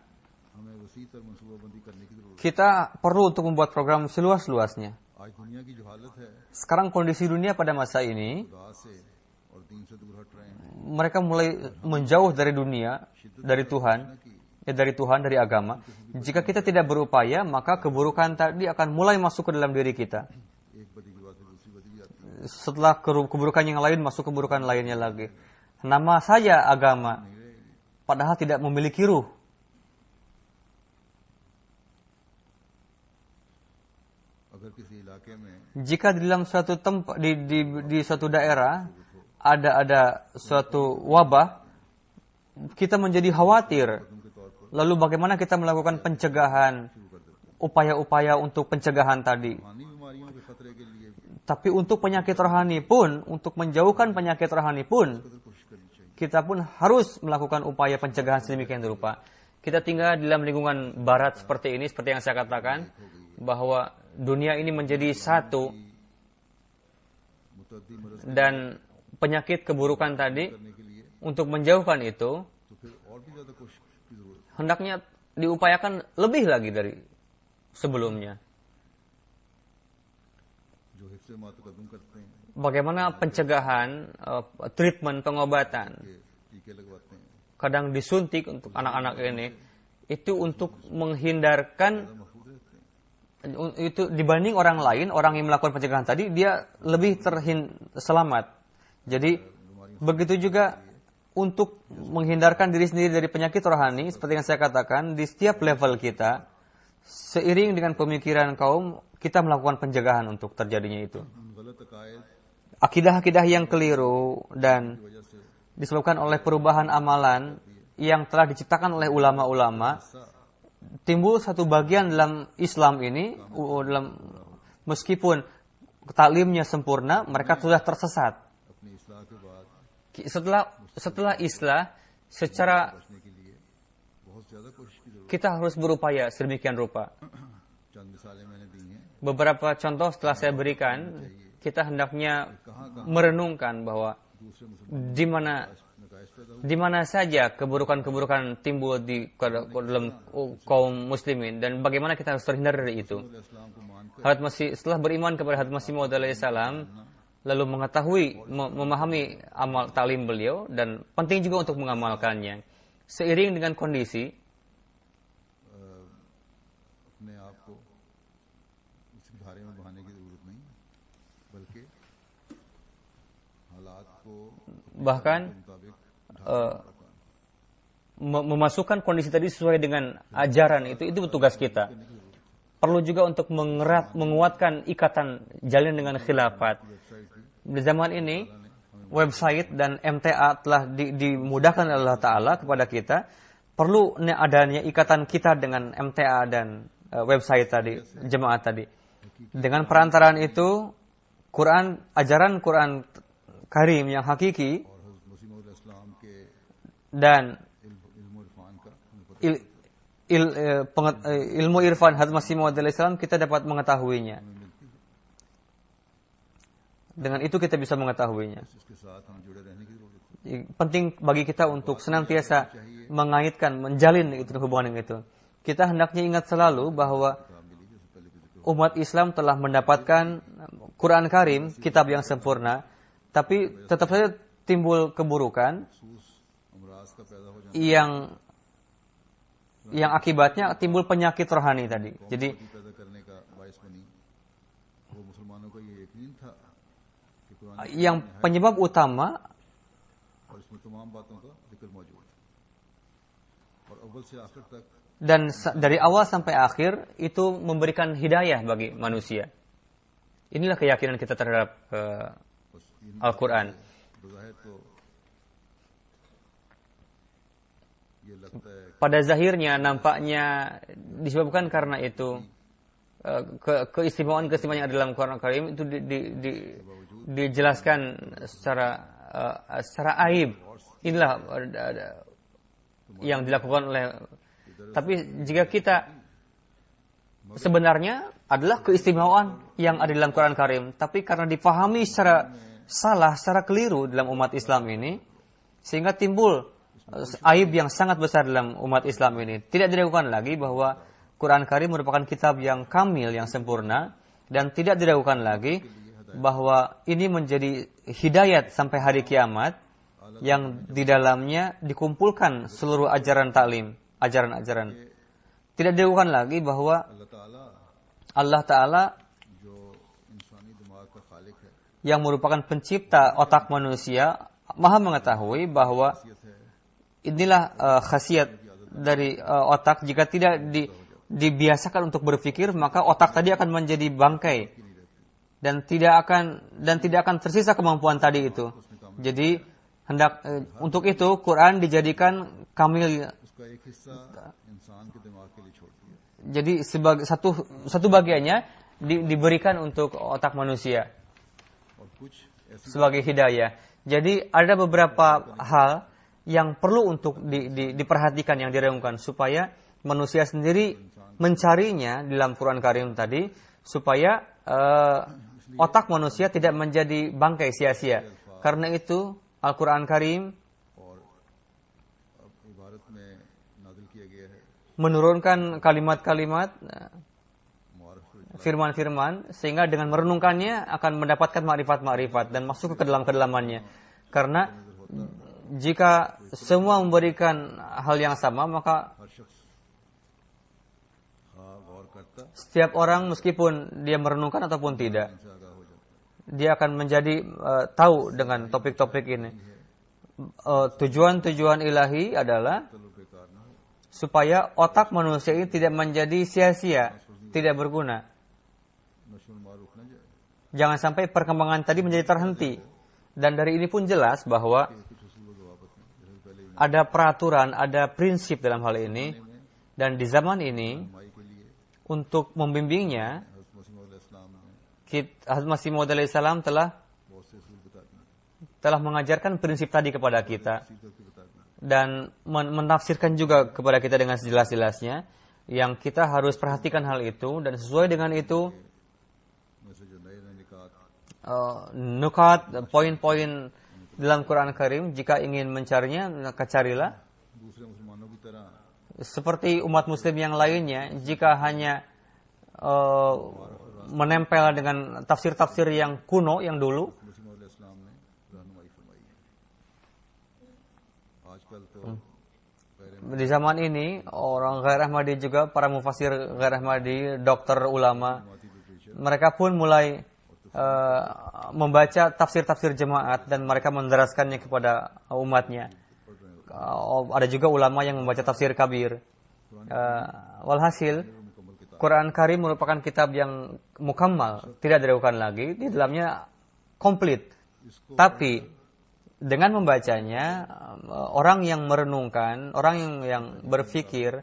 kita perlu untuk membuat program seluas-luasnya. Sekarang kondisi dunia pada masa ini, mereka mulai menjauh dari dunia, dari Tuhan, dari agama. Jika kita tidak berupaya, maka keburukan tadi akan mulai masuk ke dalam diri kita. Setelah keburukan yang lain, masuk keburukan lainnya lagi. Nama saja agama, padahal tidak memiliki ruh. Jika di dalam suatu tempat, di suatu daerah, ada suatu wabah, kita menjadi khawatir. Lalu bagaimana kita melakukan pencegahan, upaya-upaya untuk pencegahan tadi. Tapi untuk penyakit rohani pun, untuk menjauhkan penyakit rohani pun, kita pun harus melakukan upaya pencegahan sedemikian rupa. Kita tinggal di dalam lingkungan barat seperti ini, seperti yang saya katakan, bahwa dunia ini menjadi satu, dan penyakit keburukan tadi, untuk menjauhkan itu, hendaknya diupayakan lebih lagi dari sebelumnya. Bagaimana pencegahan, treatment, pengobatan, kadang disuntik untuk anak-anak ini, itu untuk menghindarkan, itu dibanding orang lain, orang yang melakukan pencegahan tadi, dia lebih selamat. Jadi begitu juga untuk menghindarkan diri sendiri dari penyakit rohani, seperti yang saya katakan, di setiap level kita, seiring dengan pemikiran kaum, kita melakukan pencegahan untuk terjadinya itu. Akidah-akidah yang keliru dan disebabkan oleh perubahan amalan yang telah diciptakan oleh ulama-ulama, timbul satu bagian dalam Islam ini, meskipun taklimnya sempurna, mereka sudah tersesat. Setelah islah, secara kita harus berupaya sedemikian rupa. Beberapa contoh setelah saya berikan, kita hendaknya merenungkan bahwa di mana di mana saja keburukan-keburukan timbul di dalam kaum muslimin dan bagaimana kita harus terhindar dari itu. Hazrat Masih setelah beriman kepada Hazrat Masih Maud alaihissalam, lalu mengetahui, memahami amal taklim beliau dan penting juga untuk mengamalkannya. Seiring dengan kondisi bahkan memasukkan kondisi tadi sesuai dengan ajaran itu tugas kita. Perlu juga untuk menguatkan ikatan jalin dengan khilafat. Di zaman ini website dan MTA telah dimudahkan oleh Allah Ta'ala kepada kita. Perlu adanya ikatan kita dengan MTA dan website tadi, jemaat tadi. Dengan perantaraan itu, ajaran Quran Karim yang hakiki dan ilmu irfan Hazrat Masih Maud alaihissalam kita dapat mengetahuinya. Dengan itu kita bisa mengetahuinya. Penting bagi kita untuk senantiasa mengaitkan, menjalin itu hubungan itu. Kita hendaknya ingat selalu bahwa umat Islam telah mendapatkan Quran Karim, kitab yang sempurna, tapi tetap saja timbul keburukan yang akibatnya timbul penyakit rohani tadi. Jadi yang penyebab utama dan dari awal sampai akhir itu memberikan hidayah bagi manusia. Inilah keyakinan kita terhadap Al-Quran. Pada zahirnya nampaknya disebabkan karena itu keistimewaan yang ada dalam Quran Karim itu dijelaskan secara aib. Inilah yang dilakukan oleh. Tapi jika kita sebenarnya adalah keistimewaan yang ada dalam Quran Karim, tapi karena dipahami secara salah, secara keliru dalam umat Islam ini, sehingga timbul aib yang sangat besar dalam umat Islam ini. Tidak diragukan lagi bahwa Quran Karim merupakan kitab yang kamil, yang sempurna, dan tidak diragukan lagi bahwa ini menjadi hidayat sampai hari kiamat yang di dalamnya dikumpulkan seluruh ajaran taklim, ajaran-ajaran. Tidak diragukan lagi bahwa Allah Ta'ala yang merupakan pencipta otak manusia maha mengetahui bahwa inilah khasiat dari otak. Jika tidak dibiasakan untuk berpikir, maka otak tadi akan menjadi bangkai dan tidak akan tersisa kemampuan tadi itu. Jadi untuk itu Quran dijadikan kamil. Jadi sebagai satu bagiannya diberikan untuk otak manusia sebagai hidayah. Jadi ada beberapa hal yang perlu untuk diperhatikan, yang diragukan, supaya manusia sendiri mencarinya dalam Quran Karim tadi, supaya otak manusia tidak menjadi bangkai sia-sia. Karena itu Al-Quran Karim menurunkan kalimat-kalimat, firman-firman, sehingga dengan merenungkannya akan mendapatkan makrifat-makrifat dan masuk ke kedalamannya. Karena jika semua memberikan hal yang sama, maka setiap orang meskipun dia merenungkan ataupun tidak, dia akan menjadi tahu dengan topik-topik ini. Tujuan-tujuan ilahi adalah supaya otak manusia ini tidak menjadi sia-sia, tidak berguna. Jangan sampai perkembangan tadi menjadi terhenti. Dan dari ini pun jelas bahwa ada peraturan, ada prinsip dalam hal ini. Dan di zaman ini, untuk membimbingnya, Hazrat Masih Maud alaihissalam telah mengajarkan prinsip tadi kepada kita. Dan menafsirkan juga kepada kita dengan sejelas-jelasnya, yang kita harus perhatikan hal itu, dan sesuai dengan itu nukat, poin-poin dalam Quran Karim. Jika ingin mencarinya, maka carilah. दूसरे मुसलमानों की तरह Seperti umat muslim yang lainnya, jika hanya menempel dengan tafsir-tafsir yang kuno, yang dulu, मसीह मौद इस्लाम ने रहनुमाई फरमाई है। आजकल तो di zaman ini orang Ghair Ahmadi juga, para mufasir Ghair Ahmadi, dokter, ulama, mereka pun mulai membaca tafsir-tafsir jemaat dan mereka menderaskannya kepada umatnya. Ada juga ulama yang membaca tafsir kabir. Walhasil, Quran Karim merupakan kitab yang mukammal, tidak diragukan lagi, di dalamnya komplit. Tapi dengan membacanya, orang yang merenungkan, orang yang berpikir,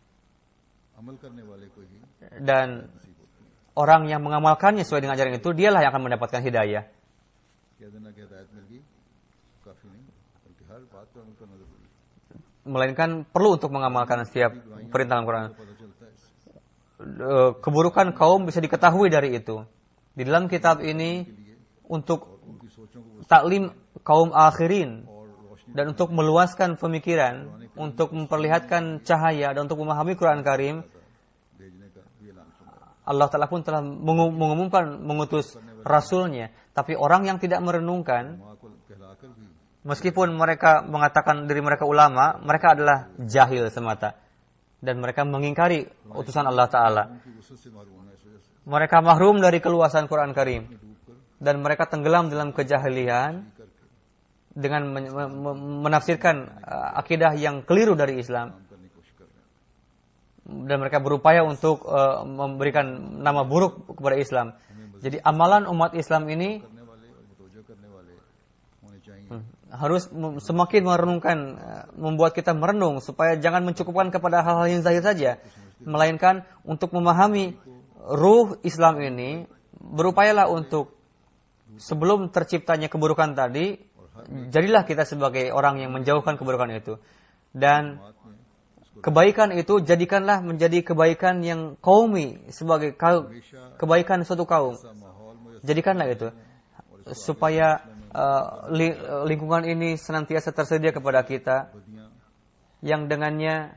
अमल करने वाले को ही dan orang yang mengamalkannya sesuai dengan ajaran itu, dialah yang akan mendapatkan hidayah. कह देना कि हिदायत मिल गई काफी नहीं, बल्कि हर बात पर अमल करना जरूरी है। Melainkan perlu untuk mengamalkan setiap perintah Al-Quran. पता चलता है इससे। Keburukan kaum bisa diketahui dari itu. Di dalam kitab ini, untuk उनकी सोचों को taklim kaum akhirin, और रोशनी dan untuk meluaskan pemikiran, untuk memperlihatkan cahaya, dan untuk memahami Quran Karim, भेजने का भी ऐलान फरमाया। Allah Ta'ala pun telah mengumumkan, mengutus Rasulnya. Tapi orang yang tidak merenungkan, माँ को कहलाकर भी meskipun mereka mengatakan diri mereka ulama, mereka adalah jahil semata. Dan mereka mengingkari utusan Allah Ta'ala. उनकी वसत से मालूम होना इस वजह से Mereka mahrum dari keluasan Quran Karim. Dan mereka tenggelam dalam kejahilian dengan menafsirkan akidah yang keliru dari Islam. काम करने की कोशिश कर रहे हैं। Dan mereka berupaya untuk memberikan nama buruk kepada Islam. Jadi amalan umat Islam ini करने वाले और मुतवज्जो करने वाले होने चाहिए। harus semakin merenungkan, membuat kita merenung supaya jangan mencukupkan kepada hal-hal yang zahir saja, melainkan untuk memahami ruh Islam ini, berupayalah untuk sebelum terciptanya keburukan tadi, jadilah kita sebagai orang yang menjauhkan keburukan itu. Dan kebaikan itu jadikanlah menjadi kebaikan yang qaumi, sebagai kebaikan suatu kaum. ऐसा माहौल में Jadikanlah itu supaya lingkungan ini senantiasa tersedia kepada kita, बदियां yang dengannya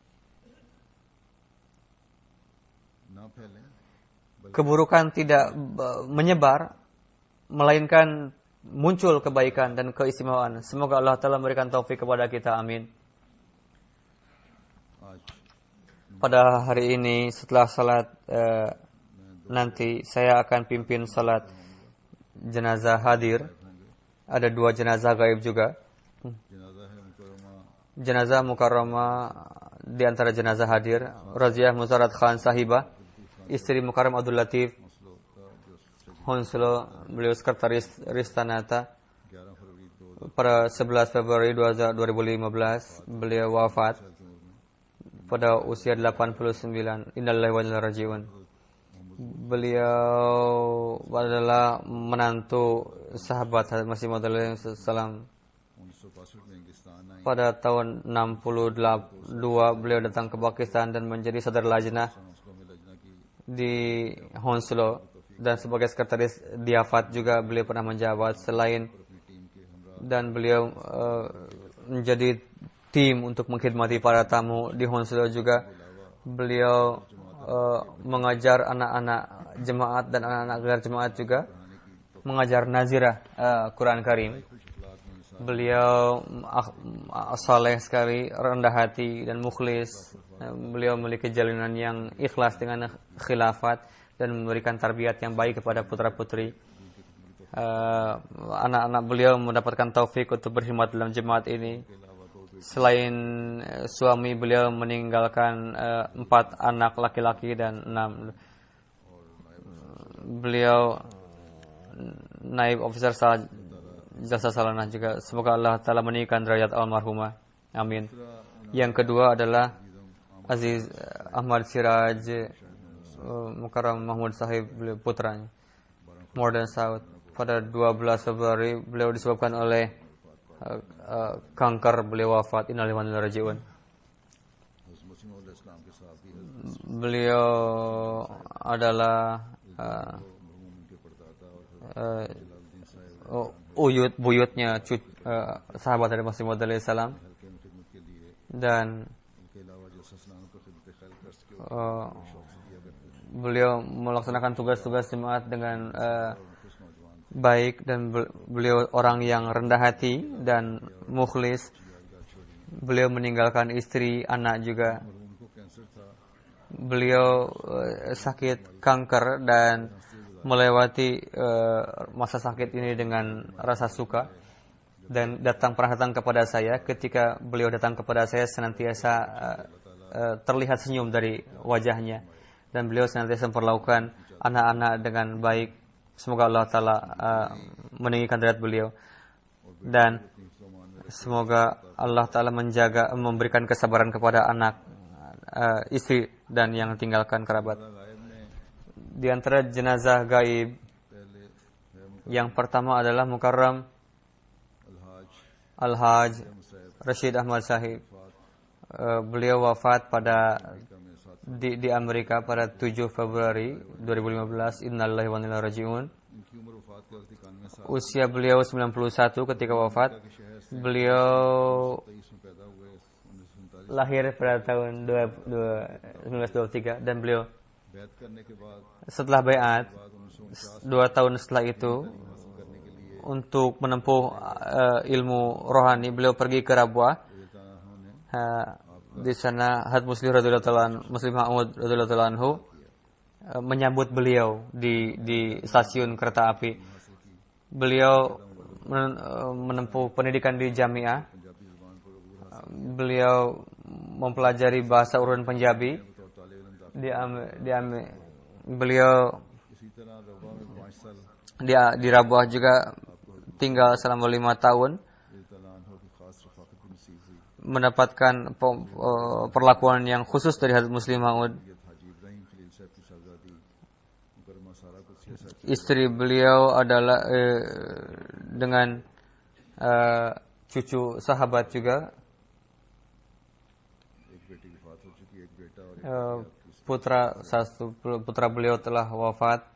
ना फैलें, keburukan tidak menyebar, melainkan muncul kebaikan dan keistimewaan. Semoga Allah Ta'ala memberikan taufik kepada kita. Amin. आज Pada hari ini setelah salat nanti saya akan pimpin salat jenazah hadir. Ada 2 jenazah gaib juga. जनाजा है मुकरमा Jenazah Mukarramah di antara jenazah hadir, Raziah Muzarat Khan Sahibah, istri Mukarram Abdul Latif मसलो का जो Honslo, beliau sekretaris Ristanata. 11 फरवरी 2000 Pada 11 Februari 2015 beliau wafat pada usia 89. Innalillahi wa inna ilaihi raji'un. Beliau adalah menantu sahabat Hazrat Masih Maud SAW. 1965 में इंग्लिस्तान आई। Pada tahun 62 beliau datang ke Pakistan dan menjadi sadar lajnah हौसलों में लजना की di Honslo, dan sebagai sekretaris Diafat juga beliau pernah menjabat. Selain अपनी team के हमरा dan beliau menjadi tim untuk mengkhidmati para tamu di Honslo juga. Beliau mengajar anak-anak jemaat dan anak-anak gelar jemaat juga, mengajar nazirah Quran Karim. Beliau saleh sekali, rendah hati dan mukhlis. Beliau memiliki jalinan yang ikhlas dengan khilafat dan memberikan tarbiyat yang baik kepada putra-putri. Anak-anak beliau mendapatkan taufik untuk berkhidmat dalam jemaat ini. Selain suami, beliau meninggalkan 4 anak laki-laki dan 6. Beliau naib officer jasa salanah juga. Semoga Allah Ta'ala meninggikan derajat almarhumah. Amin. Yang kedua adalah Aziz Ahmad Siraj Mukarram Mahmud Sahib, beliau putranya, Modern South. Pada 12 Februari beliau disebabkan oleh kanker, beliau wafat. Innalillahi wa inna ilaihi raji'un. मसीह मौद इस्लाम के साथ भी Beliau adalah buyutnya sahabat dari Masih Maud alaihi salam, dan beliau melaksanakan tugas-tugas jemaat dengan baik, dan beliau orang yang rendah hati dan mukhlis. Beliau meninggalkan istri, anak juga. Beliau sakit kanker dan melewati masa sakit ini dengan rasa suka, dan pernah datang kepada saya. Ketika beliau datang kepada saya, senantiasa terlihat senyum dari wajahnya, dan beliau senantiasa memperlakukan anak-anak dengan baik. Semoga Allah Ta'ala meninggikan derajat beliau, dan semoga Allah Ta'ala memberikan kesabaran kepada anak, istri, dan yang tinggalkan kerabat. Di antara jenazah gaib, yang pertama adalah Mukarram Al-Haj Rashid Ahmad Sahib. Beliau wafat di Amerika pada 7 Februari 2015. Innalillahi wa inna ilaihi raji'un. Usia beliau 91 ketika wafat. Beliau lahir pada tahun 1923, dan beliau setelah baiat 2 tahun setelah itu, untuk menempuh ilmu rohani, beliau pergi ke Rabwah. Di sana Muslim Maud radhiyallahu anhu menyambut beliau di stasiun kereta api. Beliau menempuh pendidikan di Jamiah. Beliau mempelajari bahasa urdu Punjabi. Beliau di Rabwah juga tinggal selama 5 tahun, mendapatkan perlakuan yang khusus dari Hazrat Muslim Maud. Istri beliau adalah dengan cucu sahabat juga. Putra beliau telah wafat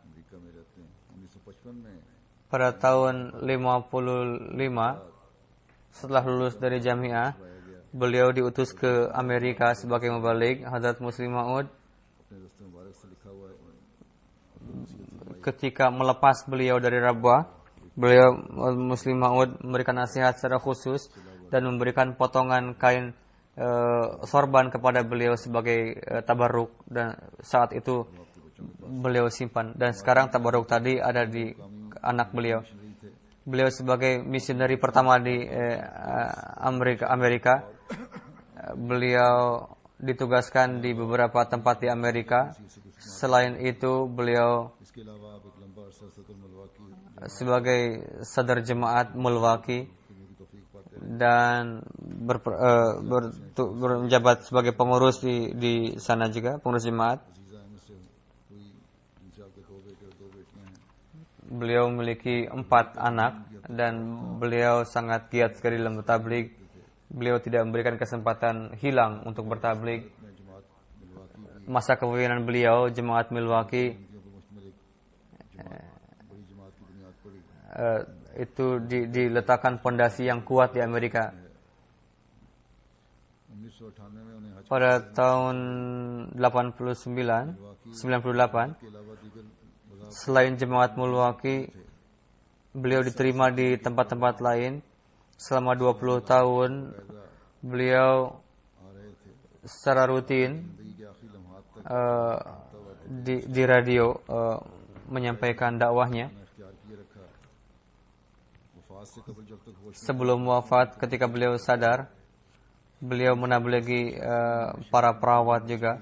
pada tahun 55. Setelah lulus dari Jamiah, beliau diutus ke Amerika sebagai mubalik. Hazrat Muslim Maud ketika melepas beliau dari Rabwah, beliau Muslim Maud memberikan nasihat secara khusus dan memberikan potongan kain sorban kepada beliau sebagai tabarruk, dan saat itu beliau simpan, dan sekarang tabarruk tadi ada di anak beliau. Beliau sebagai misioneri pertama di Amerika. Beliau ditugaskan di beberapa tempat di Amerika. Selain itu, beliau sebagai sadar jemaat Milwaukee dan menjabat sebagai pengurus di sana juga, pengurus jemaat. Beliau memiliki 4 anak, dan beliau sangat giat sekali dalam bertabligh. Beliau tidak memberikan kesempatan hilang untuk bertabligh. Masa kepemimpinan beliau, jemaat Milwaukee itu diletakkan pondasi yang kuat di Amerika. Pada tahun 98, selain jemaat Milwaukee, beliau diterima di tempat-tempat lain. Selama 20 tahun, beliau secara rutin di radio menyampaikan dakwahnya. Sebelum wafat, ketika beliau sadar, beliau menablighi para perawat juga.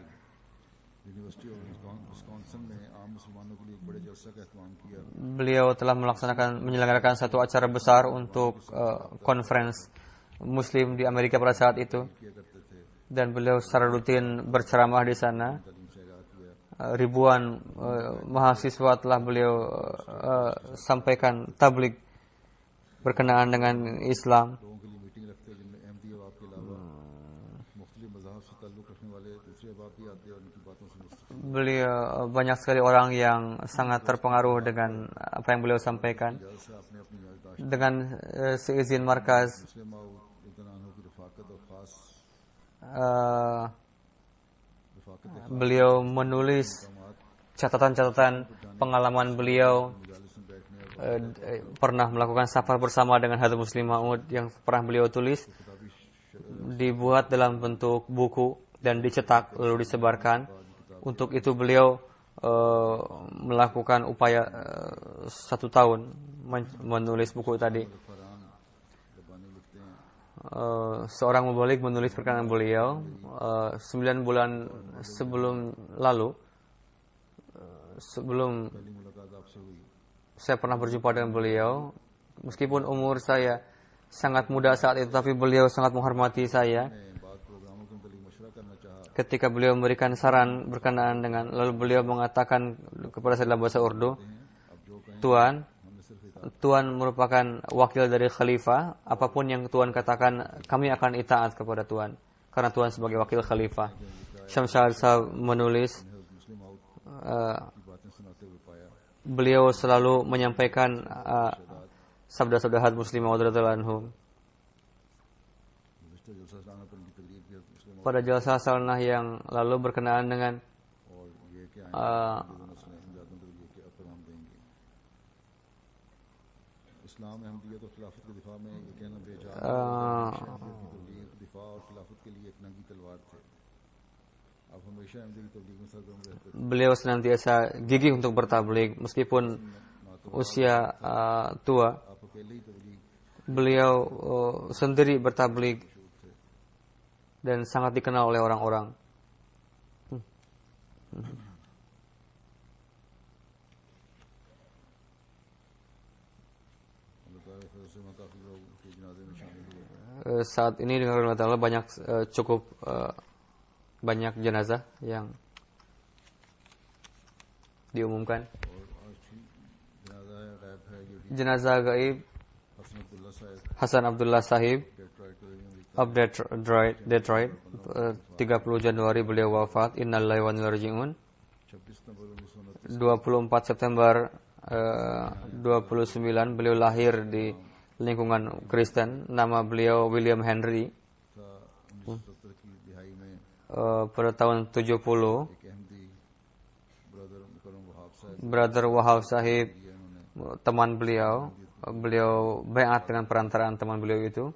Beliau telah menyelenggarakan satu acara besar untuk conference Muslim di Amerika pada saat itu, dan beliau secara rutin berceramah di sana. Ribuan mahasiswa telah beliau sampaikan tabligh berkenaan dengan Islam. Beliau banyak sekali orang yang sangat terpengaruh dengan apa yang beliau sampaikan. dengan seizin markaz. Beliau menulis catatan-catatan pengalaman beliau, pernah melakukan safar bersama dengan Hadrat Muslim Maud yang pernah beliau tulis, dibuat dalam bentuk buku dan dicetak lalu disebarkan. Untuk itu beliau melakukan upaya 1 tahun menulis buku tadi. Seorang mubalik menulis perkataan beliau 9 bulan sebelum saya pernah berjumpa dengan beliau. Meskipun umur saya sangat muda saat itu, tapi beliau sangat menghormati saya. Ketika beliau memberikan saran berkenaan dengan, lalu beliau mengatakan kepada saya dalam bahasa Urdu, Tuan merupakan wakil dari khalifah. Apapun yang Tuan katakan, kami akan itaat kepada Tuan, karena Tuan sebagai wakil khalifah. Syamshad Sahab menulis, beliau selalu menyampaikan sabda-sabda Hadrat Muslim Maud radhiyallahu anhu. Pada jalsah salanah yang lalu berkenaan dengan beliau senantiasa gigih untuk bertabligh meskipun usia tua. Beliau sendiri bertabligh dan sangat dikenal oleh orang-orang. Saat ini dengan Allah Ta'ala cukup banyak jenazah yang diumumkan. Jenazah gaib Hasan Abdullah Sahib of Detroit, 30 Januari beliau wafat. Innalillahi wa inna ilaihi raji'un. 24 September 29 beliau lahir di lingkungan Kristen. Nama beliau William Henry. Pada tahun 70 Brother Wahab Sahib, teman beliau baiat dengan perantaraan teman beliau itu.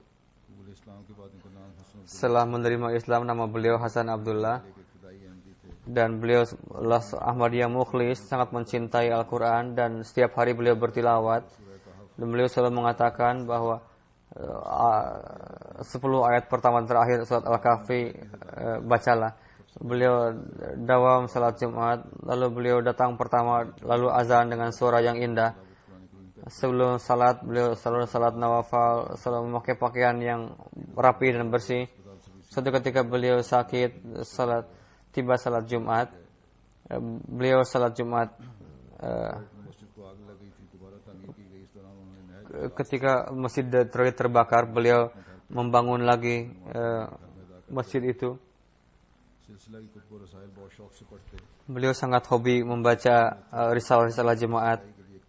Setelah menerima Islam, nama beliau Hasan Abdullah, dan beliau Ahmadiyah mukhlis, sangat mencintai Al-Quran, dan setiap hari beliau bertilawat. Dan beliau selalu mengatakan bahwa 10 ayat pertama terakhir surat Al-Kahfi bacalah. Beliau dawam salat Jumat, lalu beliau datang pertama, lalu azan dengan suara yang indah. Sebelum salat, beliau selalu salat nawafal, selalu memakai pakaian yang rapi dan bersih. Suatu ketika beliau sakit, tiba salat Jumat. Beliau salat Jumat ketika Masjid Detroit terbakar, beliau membangun lagi masjid itu. Beliau sangat hobi membaca risalah-risalah jemaat.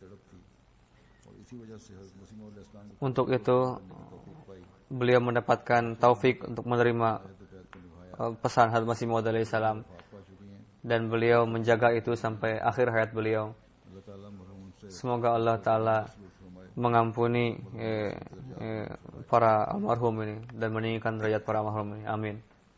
Untuk itu beliau mendapatkan taufik untuk menerima pesan Hadrat Masih Maud alaihi salam, dan beliau menjaga itu sampai akhir hayat beliau. Semoga Allah Ta'ala mengampuni para almarhum ini dan meninggikan derajat para almarhum ini. Amin.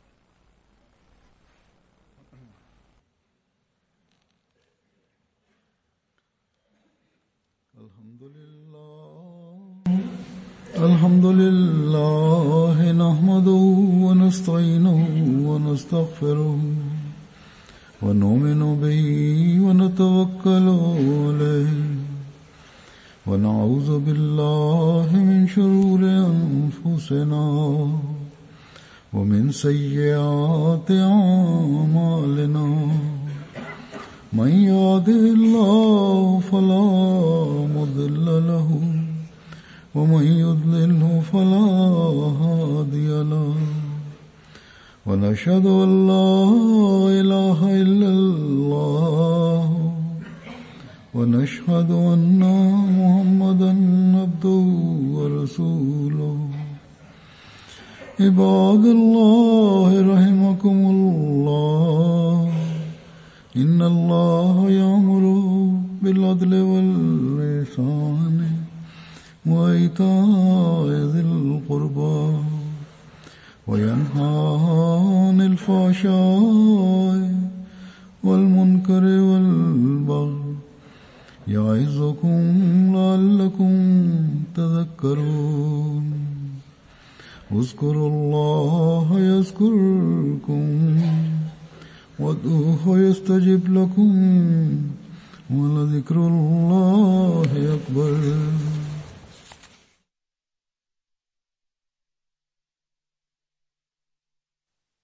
Alhamdulillah nahmaduhu wa nasta'inuhu wa nastaghfiruh wa nu'minu bihi wa natawakkalu alayhi wa na'udzu billahi min shururi anfusina wa min sayyiati a'malina. Man yahdihillahu fala mudilla lahu ومن يضلله فلا هادي له ونشهد أن لا إله إلا الله ونشهد أن محمدا عبده ورسوله عباد الله رحمكم الله إن الله يأمر بالعدل والإحسان وإيتاء ذي القربى وينهى عن الفحشاء والمنكر والبغي يعظكم لعلكم تذكرون اذكروا الله يذكركم وادعوه يستجب لكم ولذكر الله أكبر.